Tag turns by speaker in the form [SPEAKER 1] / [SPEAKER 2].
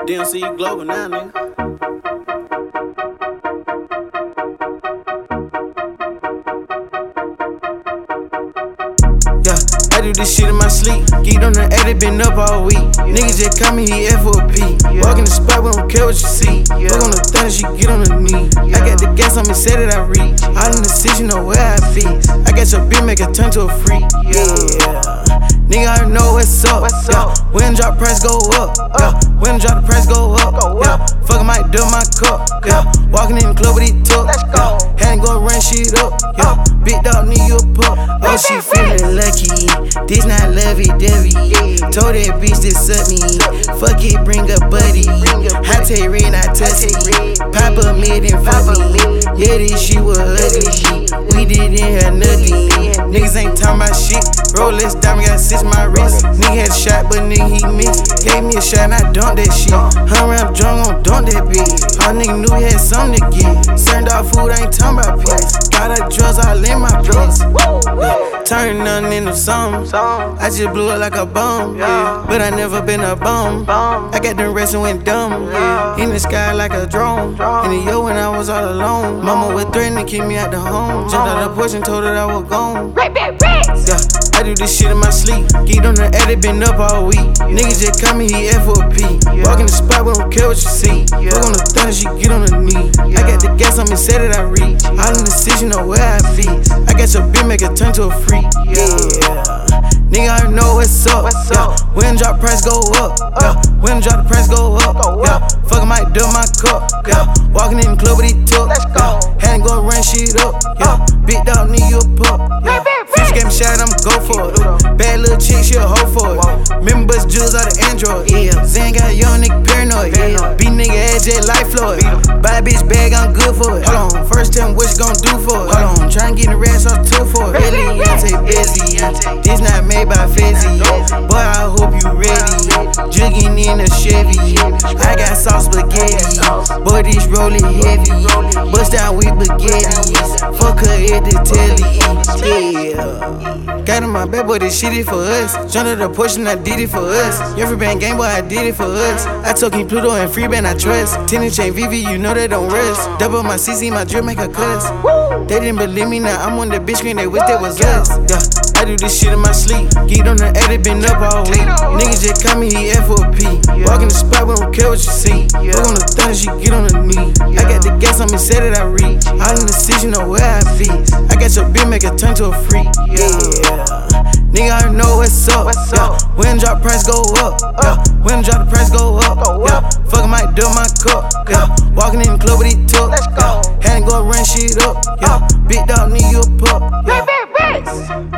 [SPEAKER 1] DMC Global now, nigga. I do this shit in my sleep. Geeked on the edit, been up all week. Niggas just call me, he F for a P. Walk in the spot, we don't care what you see. Look on the thunder, she get on the knee. I got the gas on me, said that I reach. All in the city, know where I be. I got your bitch, make her turn to a freak. Nigga, I know what's up. When drop price go up. When drop the price go up. Fuck, I might dub my cup. Walking in the club with these tuck. Had to go run shit up. Big dog need you a pup. Oh, she feeling lucky. This not lovey-dovey. Told that bitch to suck me. Fuck it, bring a buddy. I take red, not touch it. Pop a mid and fuck me. Yeah, this shit was ugly. We didn't have nothing. Niggas ain't talking about shit. Rolex diamond got 6 my wrist. Nigga had a shot, but nigga he missed. Gave me a shot and I dumped that shit. I'm drunk, gon' dump that bitch. All nigga knew he had something to get. Certain dog food, I ain't talking about piss. Got her drugs all in my piss. Turn nothing into something. I just blew it like a bomb. But I never been a bum. I got them rest and went dumb. In the sky like a drone. In the yo when I was all alone. Mama was threatening to keep me out the home. Jumped out the porch and told her that I was gone. I do this shit in my sleep. Geeked on the edit, been up all week. Niggas just call me, he F for a P. Walk in the spot, we don't care what you see. Look on the thunder, she get on the knee. I got the gas on me, said that I reach. All in the city, know where I be. I got your bitch, make her turn to a freak. Nigga, I know what's up. When drop price go up. When drop the price go up. Fuck, I might dub my cup. Walking in the club with these tuck. Had to go run shit up. Big dog need you a pup. Bitch gave me shot, I'ma go for it. Bad little chick, she a hoe for it. Remember bust jewels out of Android. Zan got a young nigga paranoid. Beat nigga ass just like Floyd. Buy a bitch bag, I'm good for it. Hold on, first tell me what you gon' do for it. Hold on, tryna get in the rest, I'm too for it. Really, I take busy. This not made by Fizzy. Boy, I hope you ready. Jugging in a Chevy. I got sauce spaghetti. Boy, this rollin' heavy. Bust down with spaghettis. Fuck her at the telly. Got in my bed, boy, this shit is for us. Jumped at the portion, I did it for us. Every band game, boy, I did it for us. I told King Pluto and free band, I trust. 10 and chain VV, you know they don't rest. Double my CC, my drip make a cuss. They didn't believe me, now I'm on the bitch screen, they wish that was us. I do this shit in my sleep. Geeked on the edit, been up all week. Niggas just call me, he F for a P. Walk in the spot, we don't care what you see. Look on the thunder, she get on the knee. I got the gas on me, said that I reach. All in the city, know where I be. I got your bitch, make her turn to a freak. Nigga, I know what's up. When drop price go up. When drop the price go up. Fuck, I might dub my cup. Walking in the club with these tuck. Had to go run shit up. Big dog need you a pup.